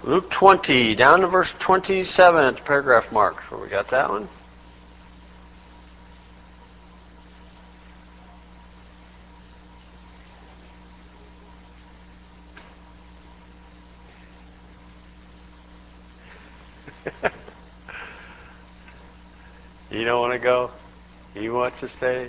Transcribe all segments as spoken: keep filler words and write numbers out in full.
Luke twenty, down to verse twenty-seven at the paragraph mark. Where we got that one? You don't want to go? You want to stay?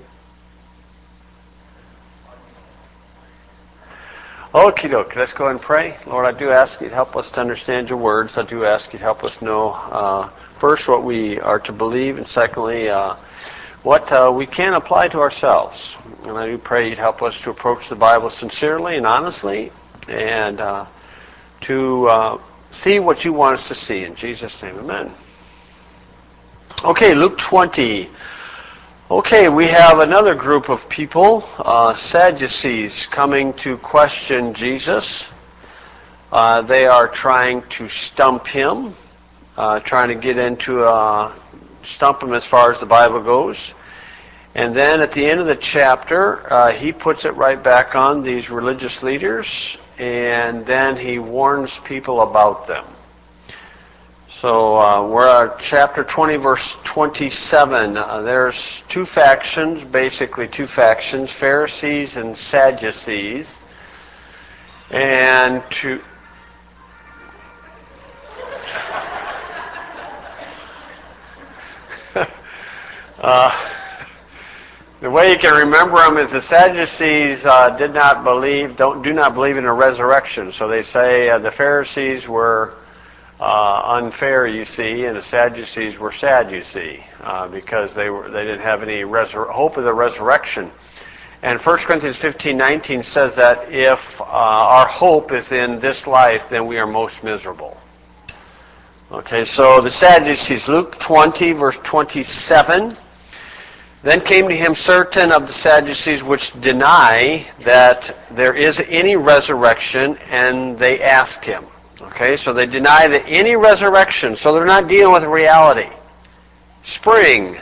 Okie doke, let's go ahead and pray. Lord, I do ask you to help us to understand your words. I do ask you to help us know, uh, first, what we are to believe, and secondly, uh, what uh, we can apply to ourselves. And I do pray you'd help us to approach the Bible sincerely and honestly, and uh, to uh, see what you want us to see. In Jesus' name, amen. Okay, Luke twenty. Okay, we have another group of people, uh, Sadducees, coming to question Jesus. Uh, they are trying to stump him, uh, trying to get into, uh, stump him as far as the Bible goes. And then at the end of the chapter, uh, he puts it right back on these religious leaders, and then he warns people about them. So uh, we're at chapter twenty, verse twenty-seven. Uh, there's two factions, basically two factions, Pharisees and Sadducees. And to... uh, the way you can remember them is the Sadducees uh, did not believe, don't, do not believe in a resurrection. So they say uh, the Pharisees were Uh, unfair, you see, and the Sadducees were sad, you see, uh, because they were they didn't have any resur- hope of the resurrection. And First Corinthians fifteen nineteen says that if uh, our hope is in this life, then we are most miserable. Okay, so the Sadducees, Luke twenty, verse twenty-seven. Then came to him certain of the Sadducees which deny that there is any resurrection, and they asked him. Okay, so they deny that any resurrection, so they're not dealing with reality. Spring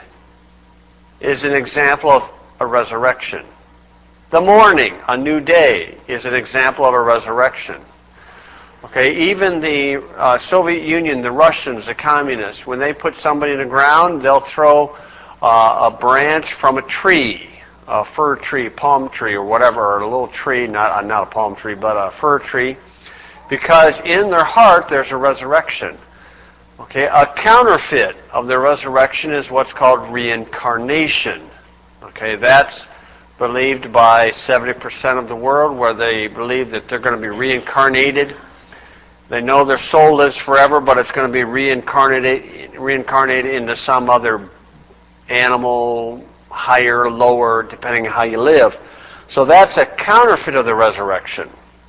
is an example of a resurrection. The morning, a new day, is an example of a resurrection. Okay, even the uh, Soviet Union, the Russians, the communists, when they put somebody in the ground, they'll throw uh, a branch from a tree, a fir tree, palm tree, or whatever, or a little tree, not, not a palm tree, but a fir tree, because in their heart there's a resurrection. Okay, a counterfeit of the resurrection is what's called reincarnation. Okay, that's believed by seventy percent of the world, where they believe that they're going to be reincarnated. They know their soul lives forever, but it's going to be reincarnated, reincarnated into some other animal, higher, lower, depending on how you live. So that's a counterfeit of the resurrection.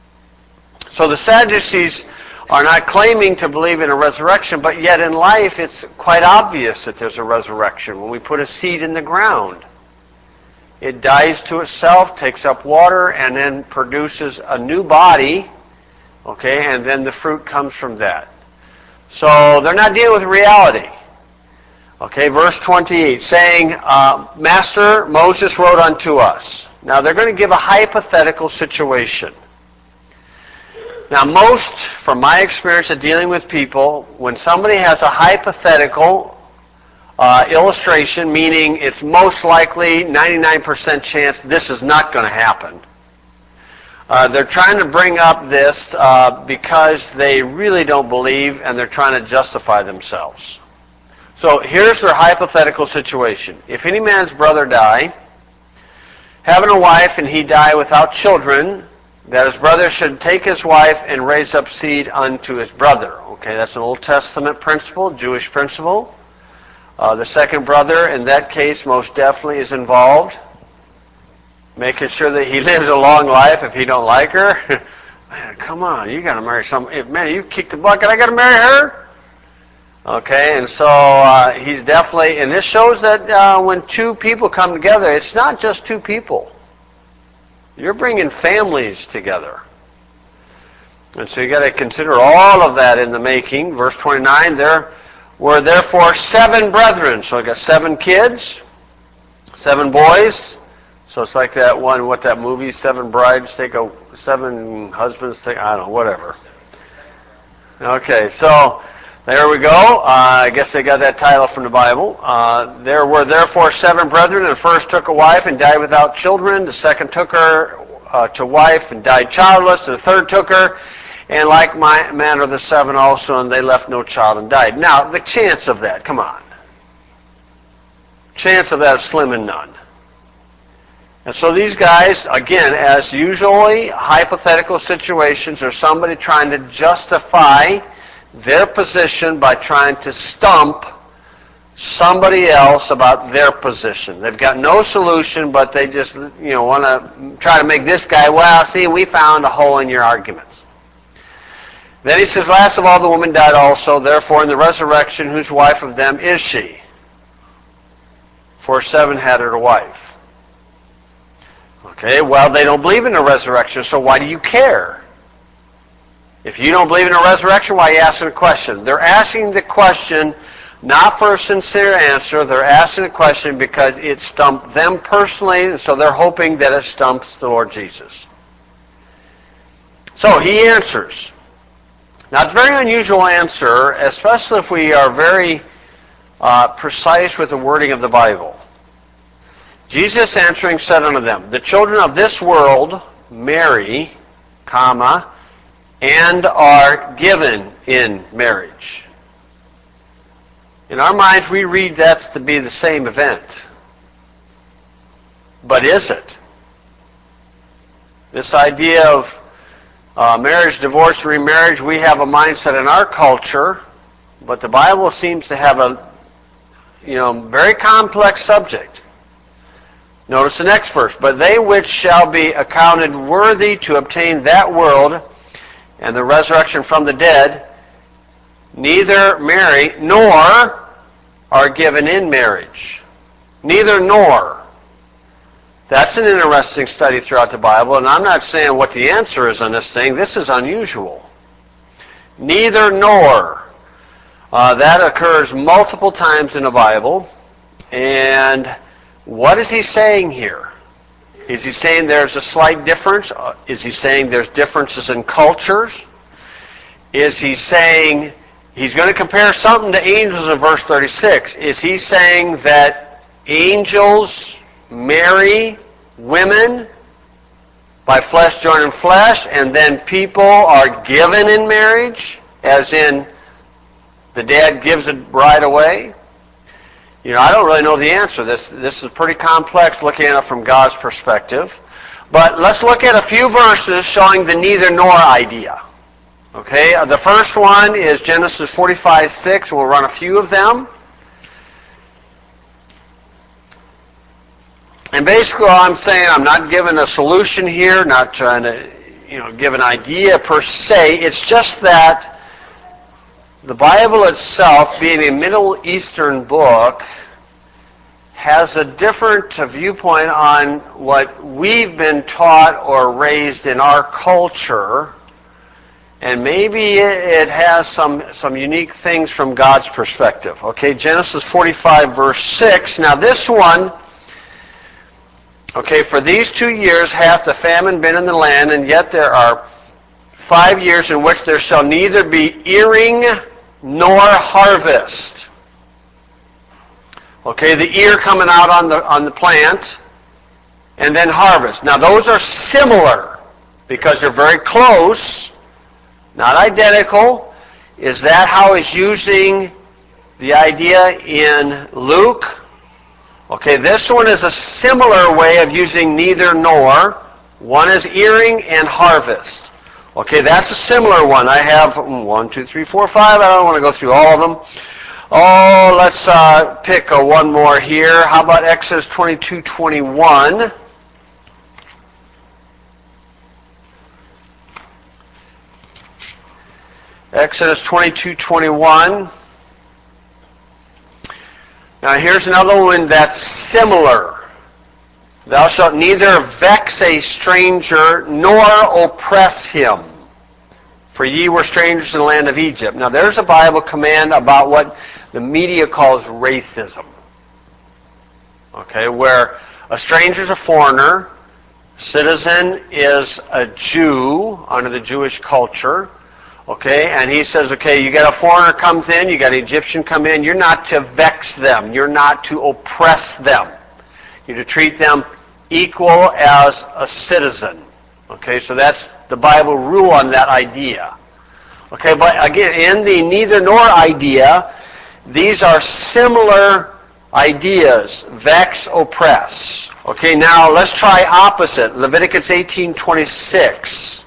So the Sadducees are not claiming to believe in a resurrection, but yet in life it's quite obvious that there's a resurrection. When we put a seed in the ground, it dies to itself, takes up water, and then produces a new body, okay, and then the fruit comes from that. So they're not dealing with reality. Okay, verse twenty-eight, saying, uh, Master, Moses wrote unto us. Now they're going to give a hypothetical situation. Now most, from my experience of dealing with people, when somebody has a hypothetical uh, illustration, meaning it's most likely ninety-nine percent chance this is not going to happen, uh, they're trying to bring up this uh, because they really don't believe, and they're trying to justify themselves. So here's their hypothetical situation. If any man's brother die, having a wife, and he die without children, that his brother should take his wife and raise up seed unto his brother. Okay, that's an Old Testament principle, Jewish principle. Uh, the second brother, in that case, most definitely is involved, making sure that he lives a long life if he don't like her. Man, come on, you got to marry some. Man, you kicked the bucket, I got to marry her? Okay, and so uh, he's definitely, and this shows that uh, when two people come together, it's not just two people. You're bringing families together. And so you got to consider all of that in the making. Verse twenty-nine, there were therefore seven brethren. So I got seven kids, seven boys. So it's like that one, what that movie, Seven Brides Take a, Seven Husbands Take, I don't know, whatever. Okay, so there we go. Uh, I guess they got that title from the Bible. Uh, there were therefore seven brethren, and the first took a wife and died without children. The second took her uh, to wife and died childless. And the third took her, and like my manner the seven also, and they left no child and died. Now, the chance of that, come on. Chance of that is slim and none. And so these guys, again, as usually hypothetical situations, are somebody trying to justify their position by trying to stump somebody else about their position. They've got no solution, but they just, you know, want to try to make this guy, well, see, we found a hole in your arguments. Then he says, last of all, the woman died also, therefore in the resurrection, whose wife of them is she? For seven had her to wife. Okay, well, they don't believe in the resurrection, so why do you care? If you don't believe in the resurrection, why are you asking the question? They're asking the question not for a sincere answer. They're asking the question because it stumped them personally, and so they're hoping that it stumps the Lord Jesus. So he answers. Now, it's a very unusual answer, especially if we are very uh, precise with the wording of the Bible. Jesus answering said unto them, the children of this world marry, comma, and are given in marriage. In our minds, we read that's to be the same event. But is it? This idea of uh, marriage, divorce, remarriage, we have a mindset in our culture, but the Bible seems to have a, you know, very complex subject. Notice the next verse. But they which shall be accounted worthy to obtain that world and the resurrection from the dead, neither marry nor are given in marriage. Neither nor. That's an interesting study throughout the Bible, and I'm not saying what the answer is on this thing. This is unusual. Neither nor. Uh, that occurs multiple times in the Bible, and what is he saying here? Is he saying there's a slight difference? Is he saying there's differences in cultures? Is he saying he's going to compare something to angels in verse thirty-six? Is he saying that angels marry women by flesh joining flesh, and then people are given in marriage, as in the dad gives the bride away? You know, I don't really know the answer. This this is pretty complex looking at it from God's perspective. But let's look at a few verses showing the neither nor idea. Okay, the first one is Genesis forty-five six. We'll run a few of them. And basically all I'm saying, I'm not giving a solution here, not trying to, you know, give an idea per se. It's just that the Bible itself, being a Middle Eastern book, has a different viewpoint on what we've been taught or raised in our culture, and maybe it has some, some unique things from God's perspective. Okay, Genesis forty-five verse six. Now this one, okay, for these two years hath the famine been in the land, and yet there are five years in which there shall neither be earing nor harvest. Okay, the ear coming out on the on the plant, and then harvest. Now those are similar because they're very close, not identical. Is that how he's using the idea in Luke? Okay, this one is a similar way of using neither nor. One is earing and harvest. Okay, that's a similar one. I have one, two, three, four, five. I don't want to go through all of them. Oh, let's uh, pick a one more here. How about Exodus twenty-two twenty-one? Exodus twenty-two twenty-one. Now here's another one that's similar. Thou shalt neither vex a stranger nor oppress him, for ye were strangers in the land of Egypt. Now there's a Bible command about what the media calls racism. Okay, where a stranger is a foreigner, citizen is a Jew under the Jewish culture, Okay, and he says, okay, you got a foreigner comes in, you got an Egyptian come in, you're not to vex them, you're not to oppress them. You're to treat them equal as a citizen. Okay, so that's the Bible rule on that idea. Okay, but again, in the neither nor idea, these are similar ideas. Vex, oppress. Okay, now let's try opposite. Leviticus eighteen twenty-six.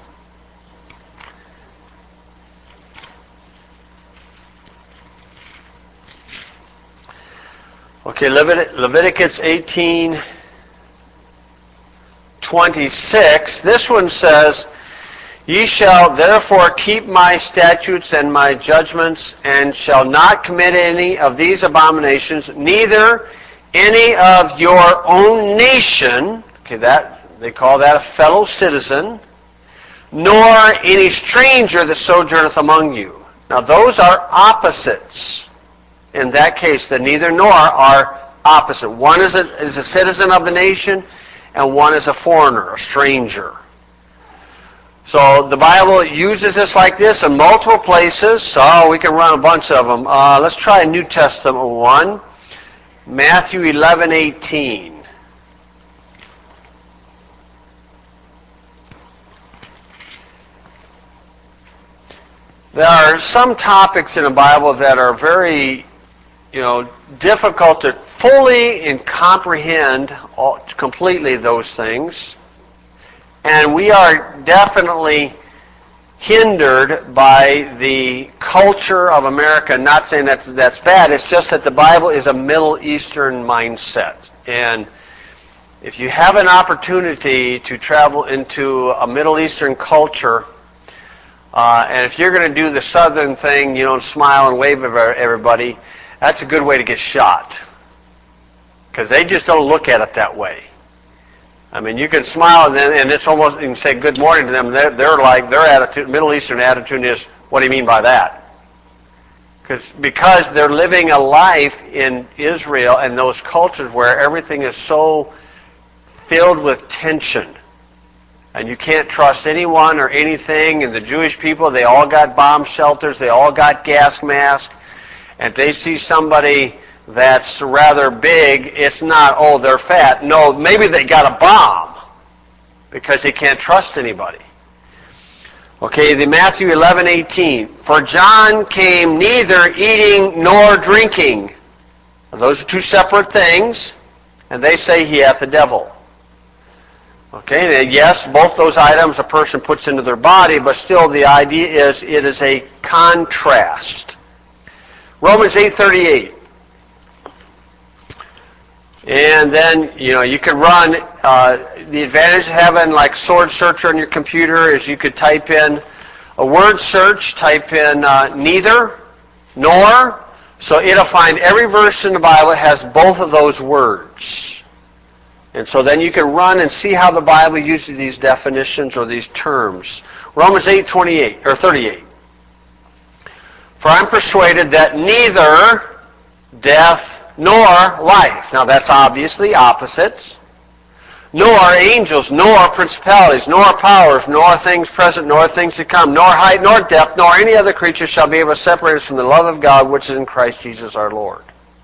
Okay, Levit- Leviticus eighteen twenty-six. This one says, "Ye shall therefore keep my statutes and my judgments, and shall not commit any of these abominations, neither any of your own nation," okay, that they call that a fellow citizen, "nor any stranger that sojourneth among you." Now those are opposites. In that case, the neither nor are opposite. One is a, is a citizen of the nation, and one is a foreigner, a stranger. So the Bible uses this like this in multiple places. So we can run a bunch of them. Uh, let's try a New Testament one. Matthew eleven eighteen. There are some topics in the Bible that are very, you know, difficult to fully and comprehend all, completely those things. And we are definitely hindered by the culture of America. Not saying that that's bad, it's just that the Bible is a Middle Eastern mindset. And if you have an opportunity to travel into a Middle Eastern culture, uh, and if you're going to do the Southern thing, you know, smile and wave at everybody, that's a good way to get shot. Because they just don't look at it that way. I mean, you can smile and, then, and it's almost, you can say good morning to them. They're, they're like, their attitude, Middle Eastern attitude is, what do you mean by that? Because because they're living a life in Israel and those cultures where everything is so filled with tension. And you can't trust anyone or anything. And the Jewish people, they all got bomb shelters. They all got gas masks. And if they see somebody that's rather big, it's not, oh, they're fat. No, maybe they got a bomb because they can't trust anybody. Okay, the Matthew eleven eighteen. "For John came neither eating nor drinking." Now, those are two separate things, and they say he hath the devil. Okay, and yes, both those items a person puts into their body, but still the idea is it is a contrast. Romans eight thirty-eight. And then, you know, you could run, uh, the advantage of having like Sword Searcher on your computer is you could type in a word search, type in uh, neither, nor, so it'll find every verse in the Bible that has both of those words. And so then you can run and see how the Bible uses these definitions or these terms. Romans eight twenty-eight, or thirty-eight. "For I'm persuaded that neither death nor life," now that's obviously opposites, "nor angels, nor principalities, nor powers, nor things present, nor things to come, nor height, nor depth, nor any other creature shall be able to separate us from the love of God which is in Christ Jesus our Lord."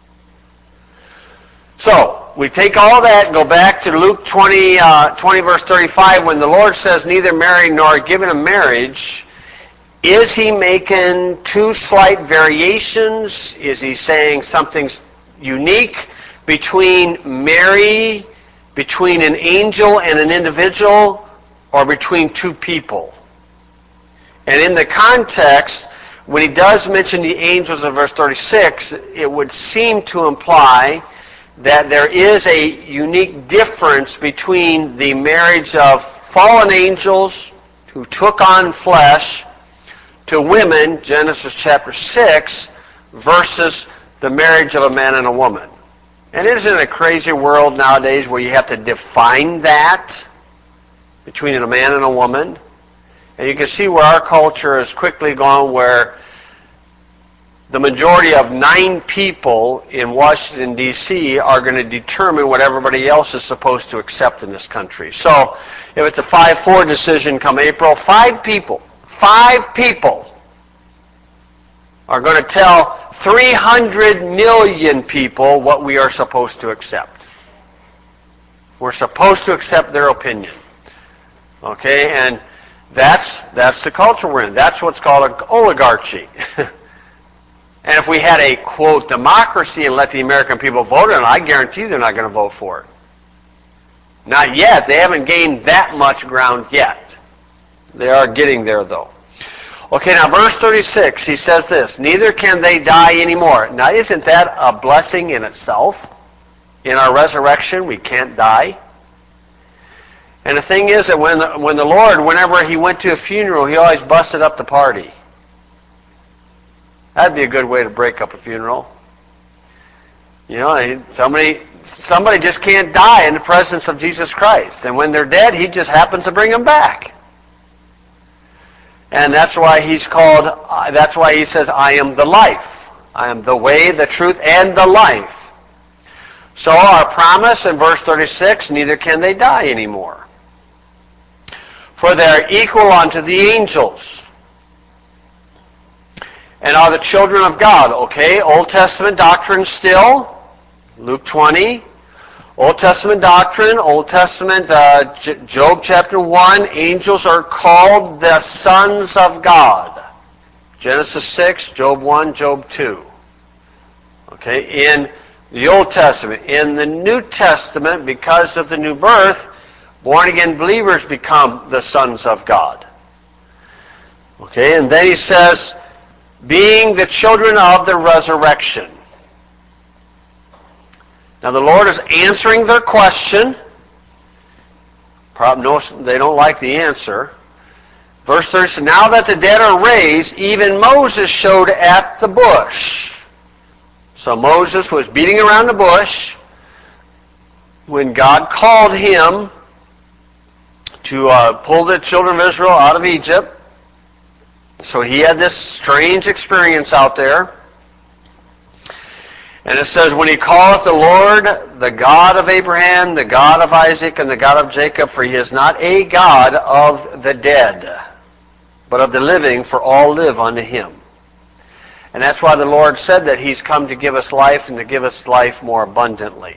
So, we take all that and go back to Luke twenty, uh, twenty verse thirty-five, when the Lord says neither marry nor given in marriage. Is he making two slight variations? Is he saying something unique between Mary, between an angel and an individual, or between two people? And in the context, when he does mention the angels in verse thirty-six, it would seem to imply that there is a unique difference between the marriage of fallen angels who took on flesh to women, Genesis chapter six, versus the marriage of a man and a woman. And isn't it a crazy world nowadays where you have to define that between a man and a woman? And you can see where our culture has quickly gone, where the majority of nine people in Washington, D C are going to determine what everybody else is supposed to accept in this country. So if it's a five four decision come April, five people, five people are going to tell three hundred million people what we are supposed to accept. We're supposed to accept their opinion. Okay, and that's that's the culture we're in. That's what's called an oligarchy. And if we had a, quote, democracy and let the American people vote on it, I guarantee they're not going to vote for it. Not yet. They haven't gained that much ground yet. They are getting there, though. Okay, now verse thirty-six, he says this, neither can they die anymore. Now, isn't that a blessing in itself? In our resurrection, we can't die. And the thing is that when the, when the Lord, whenever he went to a funeral, he always busted up the party. That'd be a good way to break up a funeral. You know, somebody somebody just can't die in the presence of Jesus Christ. And when they're dead, he just happens to bring them back. And that's why he's called, uh, that's why he says, I am the life. I am the way, the truth, and the life. So our promise in verse thirty-six, neither can they die anymore. For they are equal unto the angels, and are the children of God. Okay, Old Testament doctrine still, Luke twenty. Old Testament doctrine, Old Testament, uh, J- Job chapter one, angels are called the sons of God. Genesis six, Job one, Job two. Okay, in the Old Testament. In the New Testament, because of the new birth, born-again believers become the sons of God. Okay, and then he says, being the children of the resurrection. Now the Lord is answering their question. Probably no, they don't like the answer. Verse thirty, now that the dead are raised, even Moses showed at the bush. So Moses was beating around the bush when God called him to uh, pull the children of Israel out of Egypt. So he had this strange experience out there. And it says, when he calleth the Lord, the God of Abraham, the God of Isaac, and the God of Jacob, for he is not a God of the dead, but of the living, for all live unto him. And that's why the Lord said that he's come to give us life and to give us life more abundantly.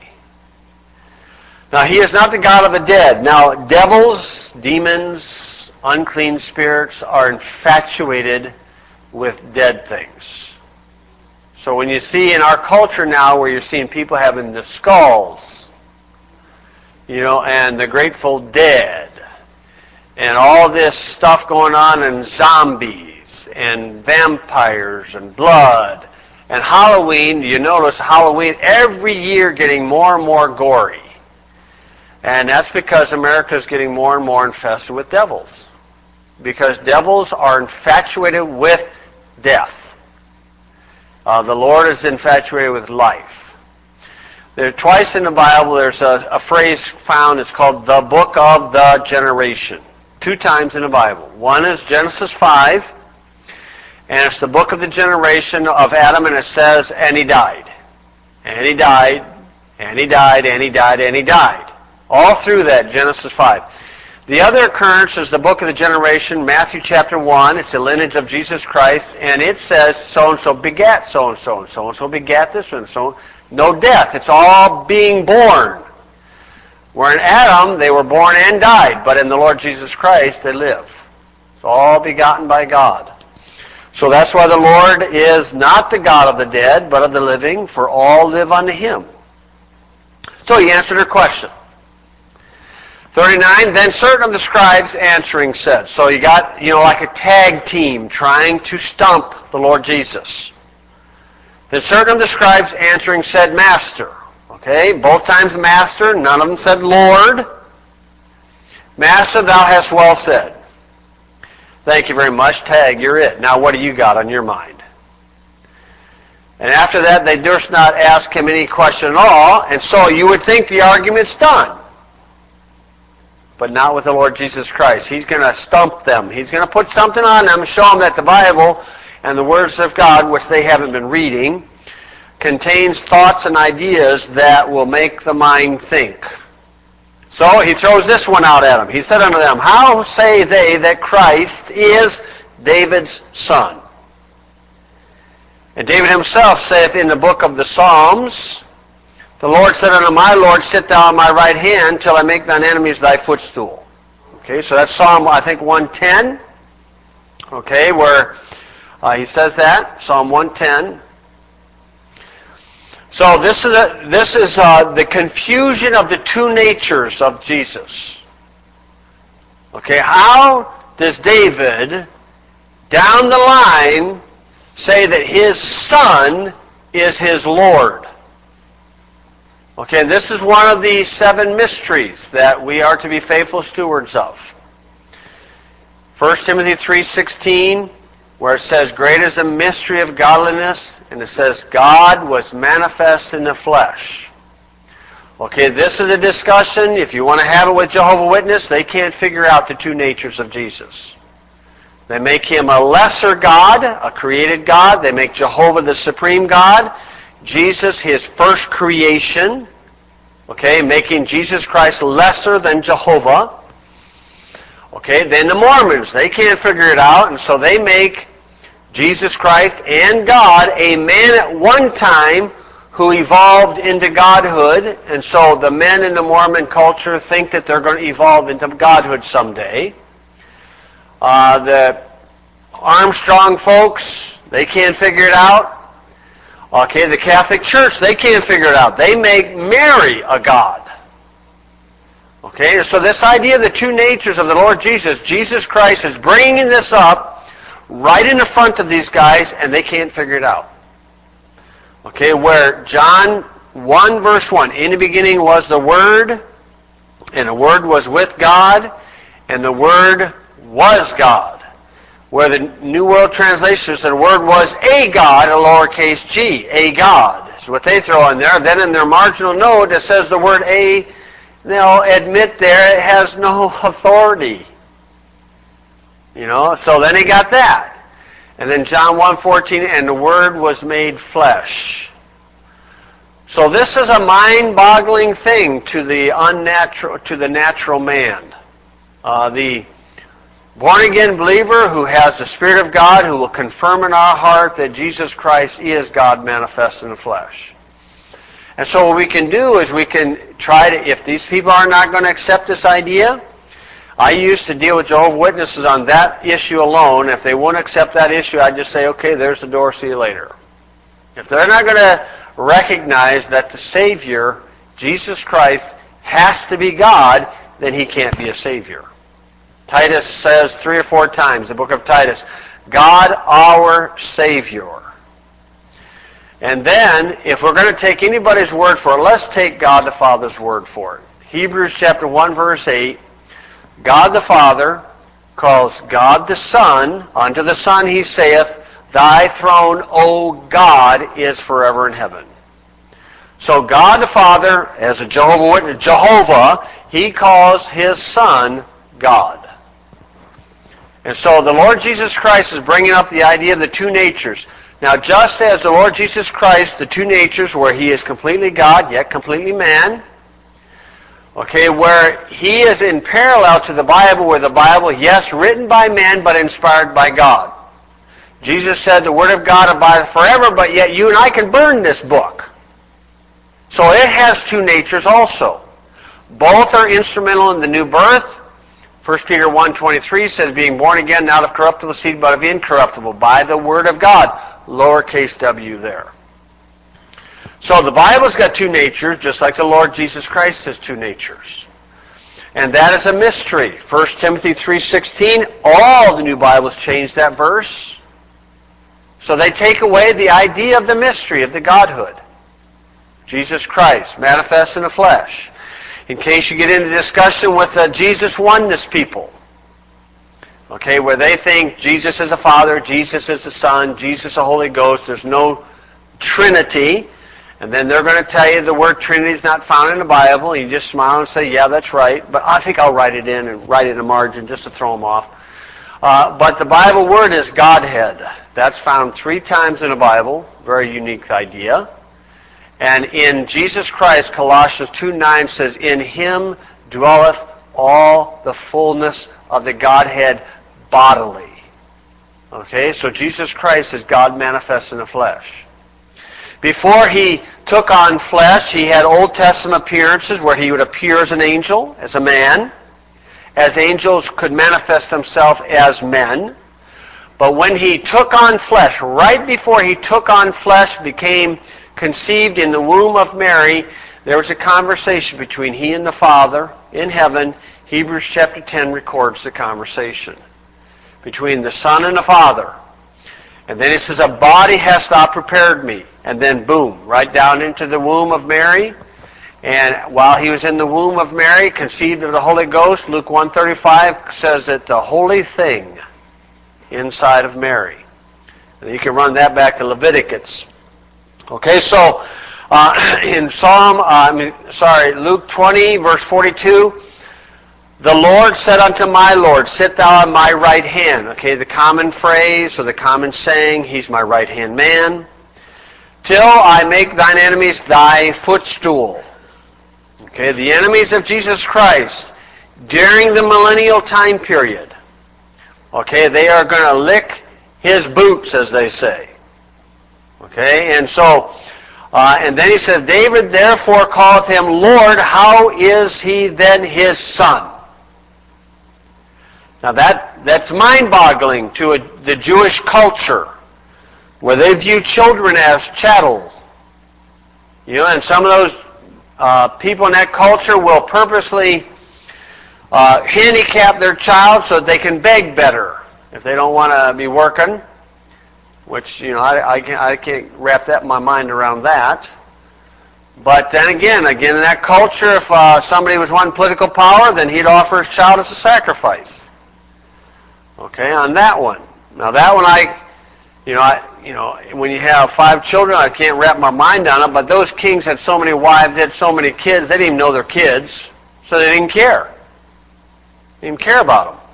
Now, he is not the God of the dead. Now, devils, demons, unclean spirits are infatuated with dead things. So when you see in our culture now where you're seeing people having the skulls, you know, and the Grateful Dead, and all this stuff going on, and zombies, and vampires, and blood, and Halloween, you notice Halloween every year getting more and more gory. And that's because America is getting more and more infested with devils. Because devils are infatuated with death. Uh, the Lord is infatuated with life. There, twice in the Bible there's a, a phrase found, it's called the book of the generation. Two times in the Bible. One is Genesis five, and it's the book of the generation of Adam, and it says, and he died. And he died, and he died, and he died, and he died. All through that, Genesis five. The other occurrence is the book of the generation, Matthew chapter one. It's the lineage of Jesus Christ, and it says so-and-so begat so-and-so, and so-and-so begat this one, so no death. It's all being born. Where in Adam, they were born and died, but in the Lord Jesus Christ, they live. It's all begotten by God. So that's why the Lord is not the God of the dead, but of the living, for all live unto him. So he answered her question. thirty-nine, then certain of the scribes answering said. So you got, you know, like a tag team trying to stump the Lord Jesus. Then certain of the scribes answering said, Master. Okay, both times Master, none of them said Lord. Master, thou hast well said. Thank you very much. Tag, you're it. Now what do you got on your mind? And after that, they durst not ask him any question at all, and so you would think the argument's done. But not with the Lord Jesus Christ. He's going to stump them. He's going to put something on them, show them that the Bible and the words of God, which they haven't been reading, contains thoughts and ideas that will make the mind think. So he throws this one out at them. He said unto them, how say they that Christ is David's son? And David himself saith in the book of the Psalms, the Lord said unto my Lord, sit thou on my right hand till I make thine enemies thy footstool. Okay, so that's Psalm, I think, one ten. Okay, where uh, he says that, Psalm one ten. So this is a, this is uh, the confusion of the two natures of Jesus. Okay, how does David, down the line, say that his son is his Lord? Okay, and this is one of the seven mysteries that we are to be faithful stewards of. First Timothy three sixteen, where it says, great is the mystery of godliness, and it says, God was manifest in the flesh. Okay, this is a discussion. If you want to have it with Jehovah's Witnesses, they can't figure out the two natures of Jesus. They make him a lesser God, a created God. They make Jehovah the supreme God. Jesus his first creation. Okay, making Jesus Christ lesser than Jehovah. Okay, then the Mormons, they can't figure it out, and so they make Jesus Christ and God a man at one time who evolved into godhood, and so the men in the Mormon culture think that they're going to evolve into godhood someday. Uh, the Armstrong folks, they can't figure it out. Okay, the Catholic Church, they can't figure it out. They make Mary a god. Okay, so this idea of the two natures of the Lord Jesus, Jesus Christ is bringing this up right in the front of these guys, and they can't figure it out. Okay, where John one verse one, in the beginning was the Word, and the Word was with God, and the Word was God. Where the New World Translation says the Word was a God, a lowercase g, a God. That's what they throw in there. Then in their marginal note it says the word a, they'll admit there it has no authority. You know, so then he got that. And then John one fourteen, and the Word was made flesh. So this is a mind-boggling thing to the unnatural, to the natural man. Uh, the born-again believer who has the Spirit of God, who will confirm in our heart that Jesus Christ is God manifest in the flesh. And so what we can do is we can try to, if these people are not going to accept this idea, I used to deal with Jehovah's Witnesses on that issue alone. If they won't accept that issue, I'd just say, okay, there's the door, see you later. If they're not going to recognize that the Savior, Jesus Christ, has to be God, then he can't be a Savior. Titus says three or four times, the book of Titus, God our Savior. And then, if we're going to take anybody's word for it, let's take God the Father's word for it. Hebrews chapter one, verse eight, God the Father calls God the Son, unto the Son he saith, thy throne, O God, is forever in heaven. So God the Father, as a Jehovah Witness, Jehovah, he calls his Son God. And so the Lord Jesus Christ is bringing up the idea of the two natures. Now, just as the Lord Jesus Christ, the two natures, where he is completely God, yet completely man, okay, where he is in parallel to the Bible, where the Bible, yes, written by man, but inspired by God. Jesus said the Word of God abideth forever, but yet you and I can burn this book. So it has two natures also. Both are instrumental in the new birth. First Peter one twenty-three says, being born again, not of corruptible seed, but of incorruptible, by the Word of God. Lowercase w there. So the Bible's got two natures, just like the Lord Jesus Christ has two natures. And that is a mystery. First Timothy three sixteen, all the new Bibles change that verse. So they take away the idea of the mystery of the Godhood. Jesus Christ, manifest in the flesh. In case you get into discussion with the Jesus oneness people, okay, where they think Jesus is the Father, Jesus is the Son, Jesus is the Holy Ghost, there's no Trinity, and then they're going to tell you the word Trinity is not found in the Bible, and you just smile and say, yeah, that's right, but I think I'll write it in and write it in a margin just to throw them off. Uh, but the Bible word is Godhead. That's found three times in the Bible. Very unique idea. And in Jesus Christ, Colossians two nine says, in him dwelleth all the fullness of the Godhead bodily. Okay, so Jesus Christ is God manifest in the flesh. Before he took on flesh, he had Old Testament appearances where he would appear as an angel, as a man, as angels could manifest themselves as men. But when he took on flesh, right before he took on flesh, became conceived in the womb of Mary, there was a conversation between he and the Father in heaven. Hebrews chapter ten records the conversation between the Son and the Father. And then he says, a body hast thou prepared me. And then boom, right down into the womb of Mary. And while he was in the womb of Mary, conceived of the Holy Ghost, Luke one thirty-five says that the holy thing inside of Mary. And you can run that back to Leviticus. Okay, so uh, in Psalm, uh, I mean, sorry, Luke twenty, verse forty-two, the Lord said unto my Lord, sit thou on my right hand. Okay, the common phrase or the common saying, he's my right hand man. Till I make thine enemies thy footstool. Okay, the enemies of Jesus Christ during the millennial time period. Okay, they are going to lick his boots, as they say. Okay, and so, uh, and then he says, David therefore calleth him Lord, how is he then his son? Now that, that's mind-boggling to a, the Jewish culture, where they view children as chattel. You know, and some of those uh, people in that culture will purposely uh, handicap their child so that they can beg better if they don't want to be working. Which, you know, I, I, can't, I can't wrap that in my mind around that. But then again, again in that culture, if uh, somebody was wanting political power, then he'd offer his child as a sacrifice. Okay, on that one. Now that one, I, you know, I, you know, when you have five children, I can't wrap my mind on it. But those kings had so many wives, they had so many kids, they didn't even know their kids, so they didn't care. They didn't care about them.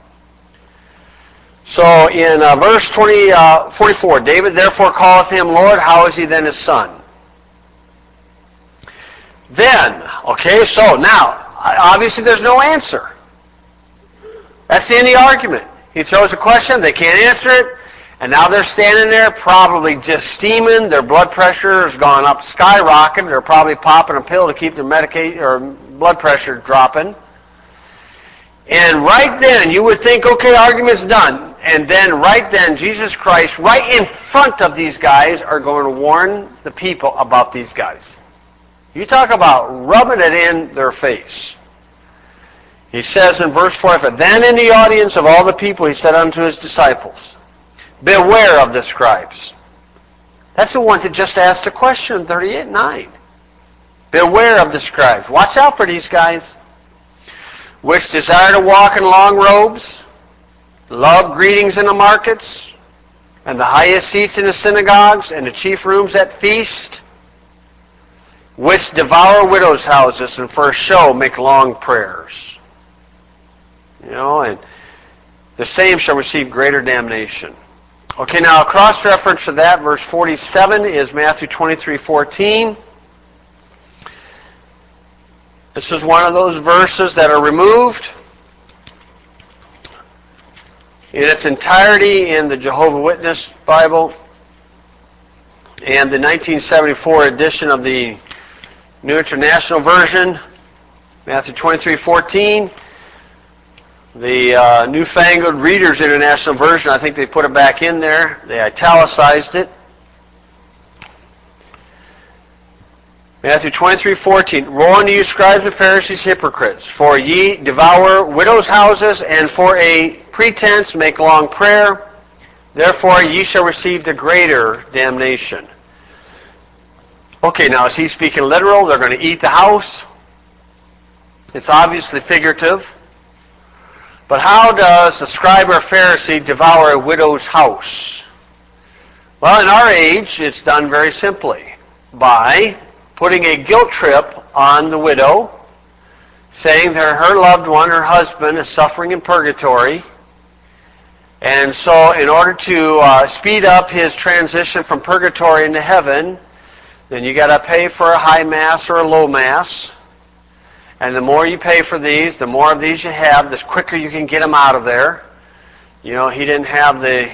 So in uh, verse twenty, uh, forty-four, David therefore calleth him Lord, how is he then his son? Then, okay, so now, obviously there's no answer. That's the end of the argument. He throws a question, they can't answer it, and now they're standing there probably just steaming, their blood pressure has gone up skyrocketing, they're probably popping a pill to keep their medication or blood pressure dropping. And right then, you would think, okay, argument's done. And then right then, Jesus Christ, right in front of these guys, are going to warn the people about these guys. You talk about rubbing it in their face. He says in verse forty-five, then in the audience of all the people he said unto his disciples, beware of the scribes. That's the ones that just asked a question in thirty-eight nine. Beware of the scribes. Watch out for these guys, which desire to walk in long robes, love greetings in the markets, and the highest seats in the synagogues, and the chief rooms at feast, which devour widows' houses, and for a show make long prayers. You know, and the same shall receive greater damnation. Okay, now a cross-reference to that, verse forty-seven, is Matthew twenty-three fourteen. This is one of those verses that are removed in its entirety in the Jehovah's Witness Bible and the nineteen seventy-four edition of the New International Version, Matthew twenty-three fourteen. The uh, newfangled Reader's International Version, I think they put it back in there. They italicized it. Matthew twenty-three fourteen. Woe unto you, scribes and Pharisees, hypocrites! For ye devour widows' houses, and for a pretense make long prayer. Therefore ye shall receive the greater damnation. Okay, now is he speaking literal? They're going to eat the house? It's obviously figurative. But how does a scribe or Pharisee devour a widow's house? Well, in our age, it's done very simply by putting a guilt trip on the widow, saying that her loved one, her husband, is suffering in purgatory. And so in order to uh, speed up his transition from purgatory into heaven, then you got to pay for a high mass or a low mass. And the more you pay for these, the more of these you have, the quicker you can get him out of there. You know, he didn't have the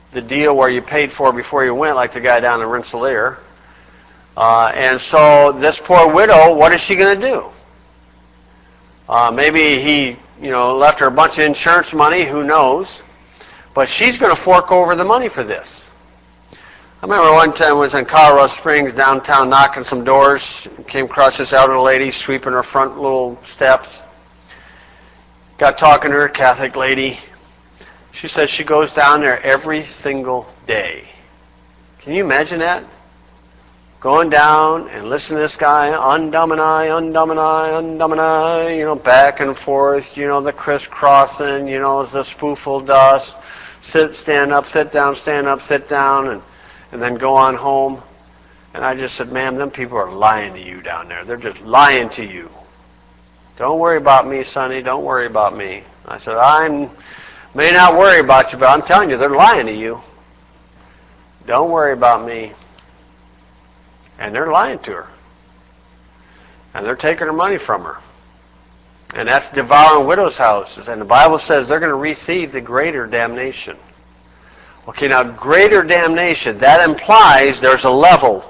the deal where you paid for it before you went, like the guy down in Rensselaer. Uh, and so this poor widow, what is she going to do? Uh, maybe he, you know, left her a bunch of insurance money, who knows? But she's going to fork over the money for this. I remember one time I was in Colorado Springs, downtown, knocking some doors, came across this elderly lady sweeping her front little steps. Got talking to her, Catholic lady. She says she goes down there every single day. Can you imagine that? Going down and listening to this guy, undumini, undumini, undumini, you know, back and forth, you know, the crisscrossing, you know, the spoonful dust, sit, stand up, sit down, stand up, sit down, and, and then go on home. And I just said, ma'am, them people are lying to you down there. They're just lying to you. Don't worry about me, sonny. Don't worry about me. I said, I may not worry about you, but I'm telling you, they're lying to you. Don't worry about me. And they're lying to her. And they're taking her money from her. And that's devouring widows' houses. And the Bible says they're going to receive the greater damnation. Okay, now greater damnation, that implies there's a level.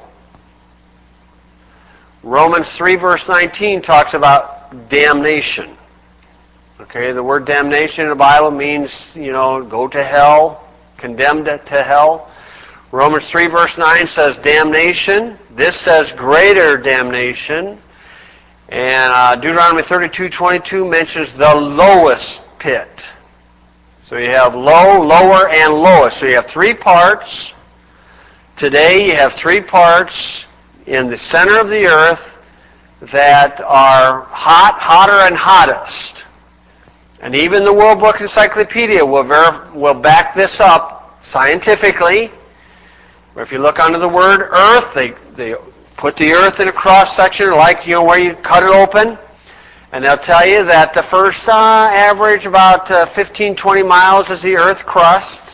Romans three verse nineteen talks about damnation. Okay, the word damnation in the Bible means, you know, go to hell, condemned to hell. Romans three verse nine says damnation. This says greater damnation. And uh, Deuteronomy thirty-two twenty-two mentions the lowest pit. So you have low, lower, and lowest. So you have three parts. Today you have three parts in the center of the earth that are hot, hotter, and hottest. And even the World Book Encyclopedia will, ver- will back this up scientifically. If you look under the word earth, they, they put the earth in a cross section like, you know, where you cut it open. And they'll tell you that the first uh, average about uh, fifteen, twenty miles is the earth crust.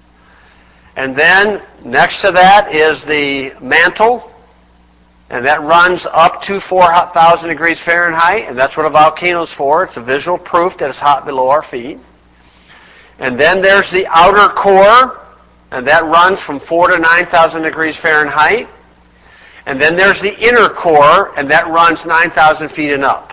And then next to that is the mantle. And that runs up to four thousand degrees Fahrenheit. And that's what a volcano is for. It's a visual proof that it's hot below our feet. And then there's the outer core. And that runs from four to nine thousand degrees Fahrenheit. And then there's the inner core, and that runs nine thousand feet and up.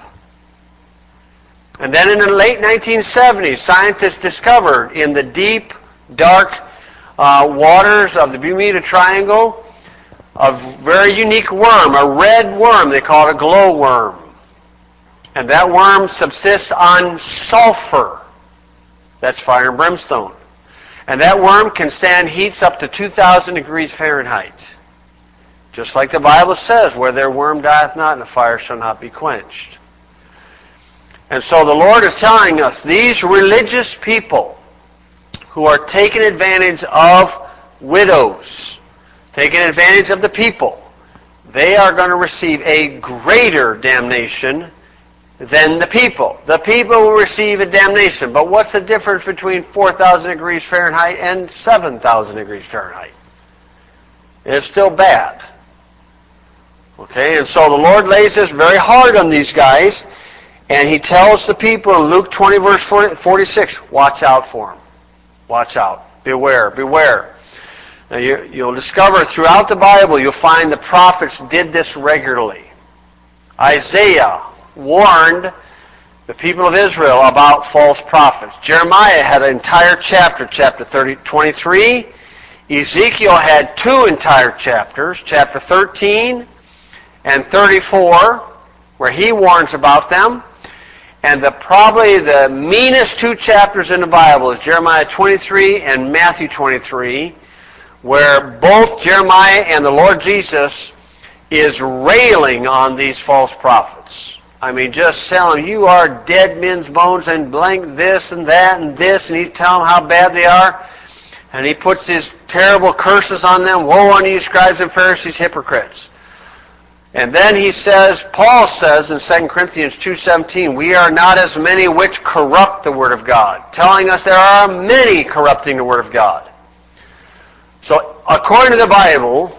And then in the late nineteen seventies, scientists discovered in the deep, dark uh, waters of the Bermuda Triangle a very unique worm, a red worm. They call it a glowworm. And that worm subsists on sulfur. That's fire and brimstone. And that worm can stand heats up to two thousand degrees Fahrenheit. Just like the Bible says, where their worm dieth not, and the fire shall not be quenched. And so the Lord is telling us, these religious people who are taking advantage of widows, taking advantage of the people, they are going to receive a greater damnation than the people. The people will receive a damnation. But what's the difference between four thousand degrees Fahrenheit and seven thousand degrees Fahrenheit? It's still bad. Okay, and so the Lord lays this very hard on these guys, and He tells the people in Luke twenty verse forty-six, watch out for them. Watch out. Beware, beware. Now you, you'll discover throughout the Bible, you'll find the prophets did this regularly. Isaiah warned the people of Israel about false prophets. Jeremiah had an entire chapter, chapter thirty, twenty-three. Ezekiel had two entire chapters, chapter thirteen and thirty-four, where he warns about them. And the probably the meanest two chapters in the Bible is Jeremiah twenty-three and Matthew twenty-three, where both Jeremiah and the Lord Jesus is railing on these false prophets. I mean, just telling them, you are dead men's bones and blank this and that and this, and he's telling them how bad they are. And he puts his terrible curses on them. Woe unto you, scribes and Pharisees, hypocrites. And then he says, Paul says in Second Corinthians two seventeen, we are not as many which corrupt the Word of God, telling us there are many corrupting the Word of God. So, according to the Bible,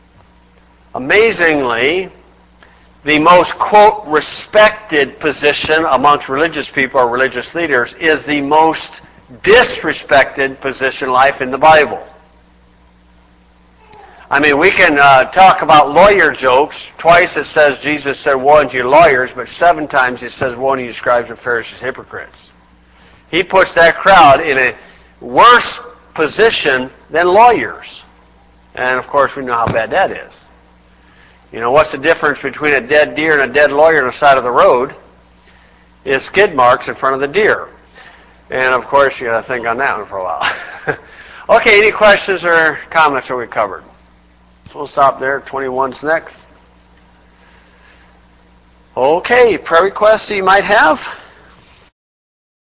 amazingly, the most, quote, respected position amongst religious people or religious leaders is the most disrespected position in life in the Bible. I mean, we can uh, talk about lawyer jokes. Twice it says Jesus said, woe unto you lawyers, but seven times it says, woe unto you scribes and Pharisees, hypocrites. He puts that crowd in a worse position than lawyers. And, of course, we know how bad that is. You know, what's the difference between a dead deer and a dead lawyer on the side of the road? Is skid marks in front of the deer. And, of course, you got to think on that one for a while. Okay, any questions or comments that we covered? We'll stop there. twenty-one's next. Okay, prayer requests you might have?